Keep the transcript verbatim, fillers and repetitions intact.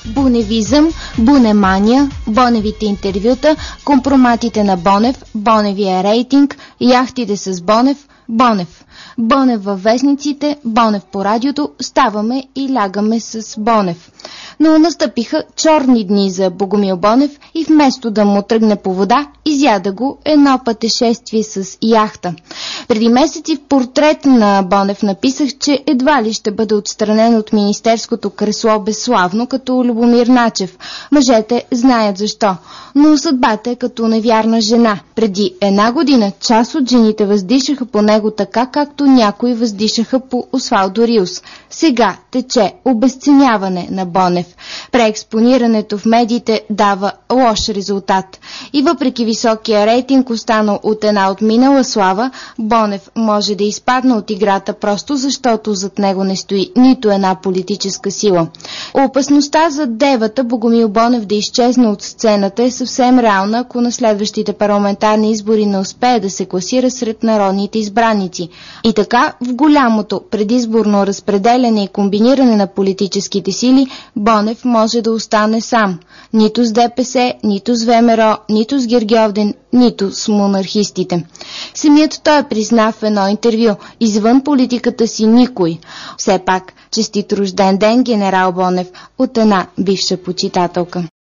Буневизъм, бунемания, Боневите интервюта, компроматите на Бонев, Боневия рейтинг, яхтите с Бонев, Бонев. Бонев във вестниците, Бонев по радиото, ставаме и лягаме с Бонев. Но настъпиха черни дни за Богомил Бонев и вместо да му тръгне по вода, изяда го едно пътешествие с яхта. Преди месеци в портрет на Бонев написах, че едва ли ще бъде отстранен от министерското кресло безславно, като Любомир Начев. Мъжете знаят защо, но съдбата е като невярна жена. Преди една година част от жените въздишаха по него така, както някои въздишаха по Освалдо Риос. Сега тече обезценяване на Бонев. Преекспонирането в медиите дава лош резултат. И въпреки високия рейтинг, останал от една отминала слава, Бонев може да изпадне от играта просто защото зад него не стои нито една политическа сила. Опасността за девата Богомил Бонев да изчезне от сцената е съвсем реална, ако на следващите парламентарни избори не успее да се класира сред народните избраници. И така, в голямото предизборно разпределяне и комбиниране на политическите сили, Бонев може да остане сам. Нито с ДПС, нито с ВМРО, нито с Гергьовден, нито с монархистите. Самият той призна в едно интервю: извън политиката си никой. Все пак, честит рожден ден, генерал Бонев, от една бивша почитателка.